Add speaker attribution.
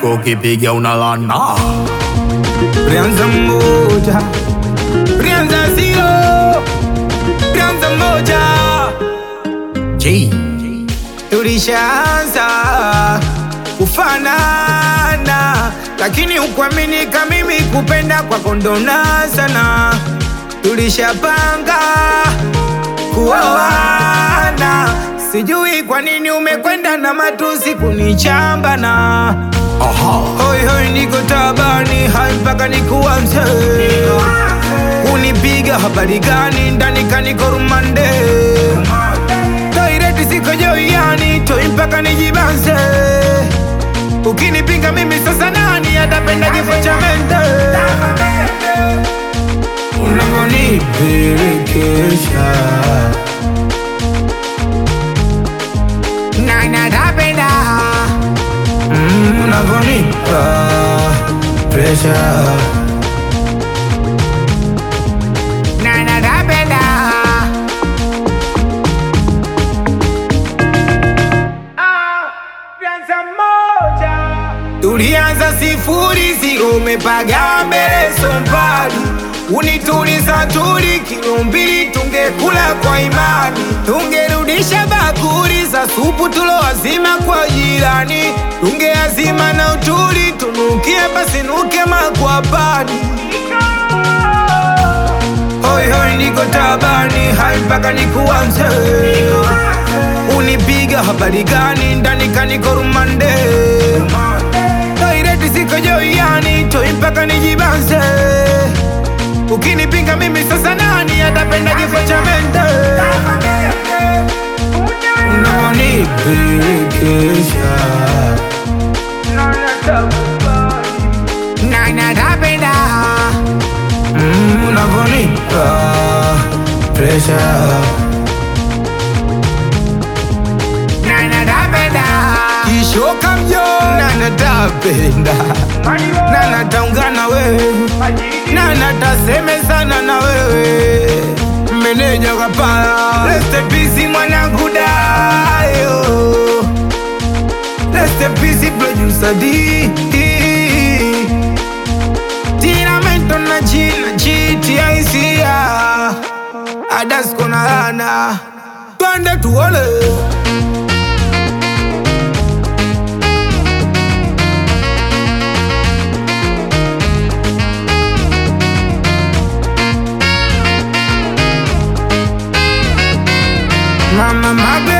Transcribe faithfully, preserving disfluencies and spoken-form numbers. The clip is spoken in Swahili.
Speaker 1: yako ukipiga unalana.
Speaker 2: Prianza moja, prianza zero, prianza moja.
Speaker 1: J
Speaker 2: Tulishaanza kufanana, lakini ukuaminika mimi kupenda kwako ndona sana. Tulishapanga kuoana, sijui kwa nini umekwenda na matusi kunichambana.
Speaker 1: aha,
Speaker 2: Hoi hoi niko tabani, hai mpaka nikuanze unipiga habari gani ndani kaniko rumande. Toireti siko joiani, toi mpaka nijibanze. Ukinipinga mimi sasa nani atapenda kifo cha mente. Unavonipelekesha nani atapenda. Mm, unavonipa pressure nani atapenda. Tulianza sifuri zero, umepaga mbele sompali. Unituliza tuli kilo mbili, tungekula kwa imani. Tungerudisha bakuri za supu tulo wazima kwa jirani. Tungeazima na utuli, tunukie basi nuke makwapani. Hoi hoi niko tabani, hai mpaka nikuanze. Unipiga habari gani ndani kaniko rumande. Toireti siko joiani, toi mpaka nijibanze. Ukinipinga mimi sasa nani atapenda kifo cha mente. Unanipelekesha nani atapenda. Mm, unavonipa pressure nani atapenda. Kishoka mjo nani atapenda. Nani ataungana wewe, nani atasemezana na wewe. Meneja kapala, rest in peace mwanangu Dayo. Rest in peace producer D. Tiramento na jina G T I C ya Adasko na Lana. Twende tuone. Mama, my baby.